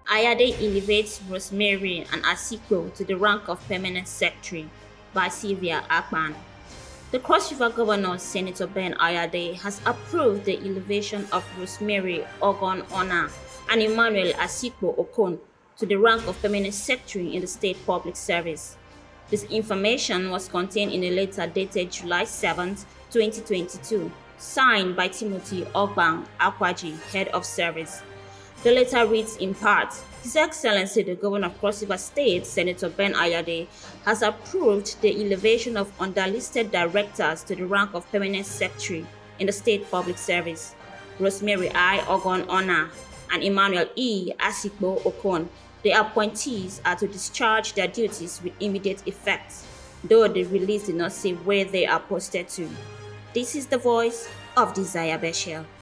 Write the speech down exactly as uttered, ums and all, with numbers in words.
Ayade elevates Rosemary and Asiko to the rank of permanent secretary by Sylvia Akpan. The Cross River Governor, Senator Ben Ayade, has approved the elevation of Rosemary Ogon Ona and Emmanuel Asiko Okon to the rank of permanent secretary in the state public service. This information was contained in a letter dated July seventh, twenty twenty-two, signed by Timothy Ogbang Akwaji, head of service. The letter reads in part, His Excellency the Governor of Cross River State, Senator Ben Ayade, has approved the elevation of underlisted directors to the rank of permanent secretary in the state public service. Rosemary I. Ogon Ona and Emmanuel E. Asikbo Okon. The appointees are to discharge their duties with immediate effect, though the release did not say where they are posted to. This is the voice of Desire Beshel.